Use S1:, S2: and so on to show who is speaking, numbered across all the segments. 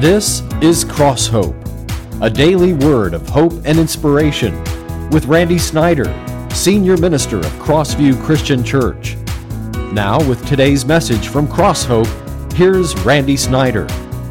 S1: This is Cross Hope, a daily word of hope and inspiration with Randy Snyder, Senior Minister of Crossview Christian Church. Now with today's message from Cross Hope, here's Randy Snyder.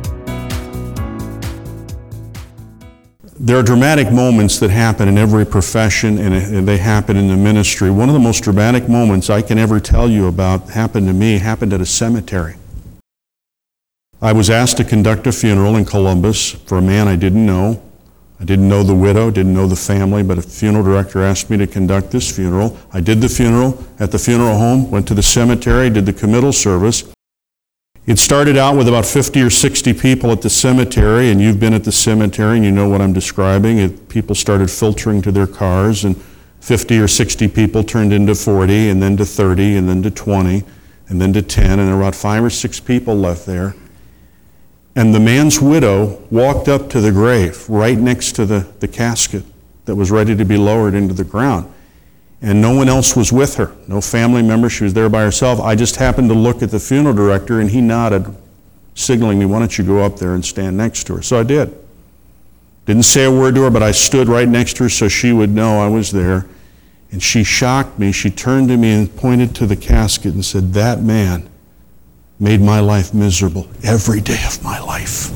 S2: There are dramatic moments that happen in every profession, and they happen in the ministry. One of the most dramatic moments I can ever tell you about happened to me, happened at a cemetery. I was asked to conduct a funeral in Columbus for a man I didn't know. I didn't know the widow, didn't know the family, but a funeral director asked me to conduct this funeral. I did the funeral at the funeral home, went to the cemetery, did the committal service. It started out with about 50 or 60 people at the cemetery, and you've been at the cemetery and you know what I'm describing. People started filtering to their cars, and 50 or 60 people turned into 40, and then to 30, and then to 20, and then to 10, and there were about 5 or 6 people left there. And the man's widow walked up to the grave right next to the casket that was ready to be lowered into the ground. And no one else was with her, no family member. She was there by herself. I just happened to look at the funeral director, and he nodded, signaling me, why don't you go up there and stand next to her? So I did. Didn't say a word to her, but I stood right next to her so she would know I was there. And she shocked me. She turned to me and pointed to the casket and said, "That man made my life miserable every day of my life."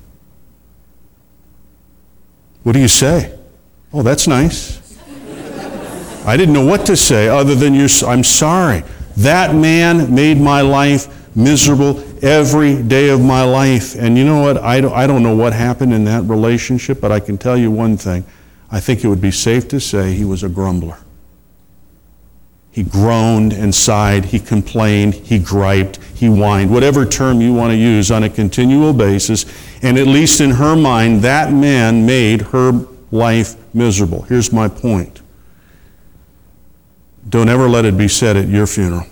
S2: What do you say? Oh, that's nice. I didn't know what to say other than I'm sorry. That man made my life miserable every day of my life. And you know what? I don't know what happened in that relationship, but I can tell you one thing. I think it would be safe to say he was a grumbler. He groaned and sighed, he complained, he griped, he whined, whatever term you want to use on a continual basis. And at least in her mind, that man made her life miserable. Here's my point. Don't ever let it be said at your funeral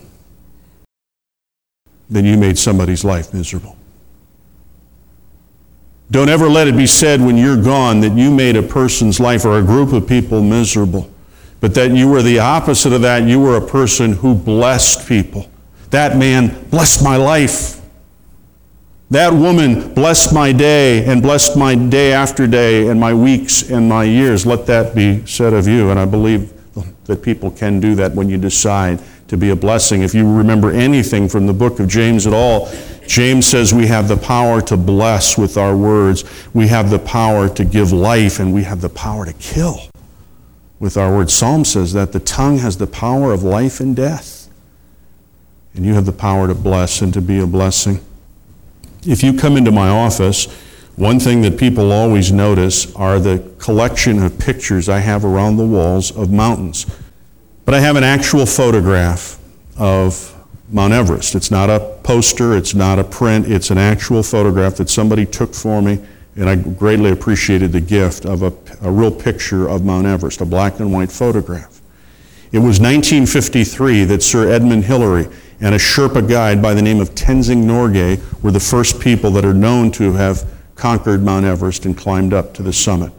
S2: that you made somebody's life miserable. Don't ever let it be said when you're gone that you made a person's life or a group of people miserable. But that you were the opposite of that. You were a person who blessed people. That man blessed my life. That woman blessed my day and blessed my day after day and my weeks and my years. Let that be said of you. And I believe that people can do that when you decide to be a blessing. If you remember anything from the book of James at all, James says we have the power to bless with our words. We have the power to give life, and we have the power to kill with our words. Psalm says that the tongue has the power of life and death. And you have the power to bless and to be a blessing. If you come into my office, one thing that people always notice are the collection of pictures I have around the walls of mountains. But I have an actual photograph of Mount Everest. It's not a poster, it's not a print, it's an actual photograph that somebody took for me. And I greatly appreciated the gift of a real picture of Mount Everest, a black and white photograph. It was 1953 that Sir Edmund Hillary and a Sherpa guide by the name of Tenzing Norgay were the first people that are known to have conquered Mount Everest and climbed up to the summit.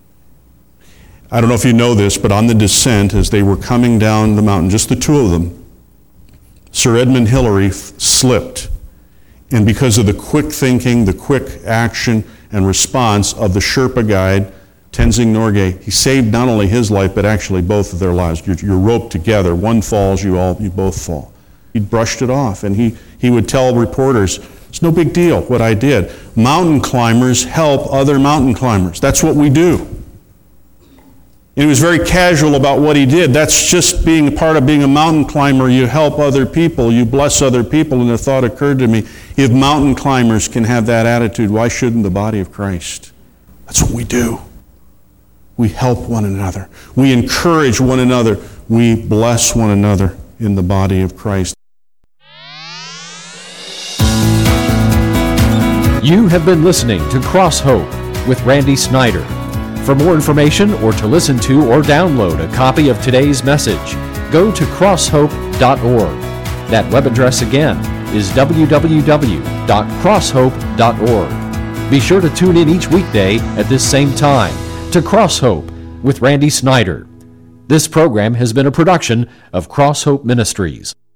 S2: I don't know if you know this, but on the descent, as they were coming down the mountain, just the two of them, Sir Edmund Hillary slipped. And because of the quick thinking, the quick action, and response of the Sherpa guide, Tenzing Norgay, he saved not only his life, but actually both of their lives. You're roped together. One falls, you both fall. He brushed it off, and he would tell reporters, it's no big deal what I did. Mountain climbers help other mountain climbers. That's what we do. And he was very casual about what he did. That's just being a part of being a mountain climber. You help other people, you bless other people. And the thought occurred to me, if mountain climbers can have that attitude, why shouldn't the body of Christ? That's what we do. We help one another. We encourage one another. We bless one another in the body of Christ.
S1: You have been listening to Cross Hope with Randy Snyder. For more information or to listen to or download a copy of today's message, go to crosshope.org. That web address again is www.crosshope.org. Be sure to tune in each weekday at this same time to Cross Hope with Randy Snyder. This program has been a production of Cross Hope Ministries.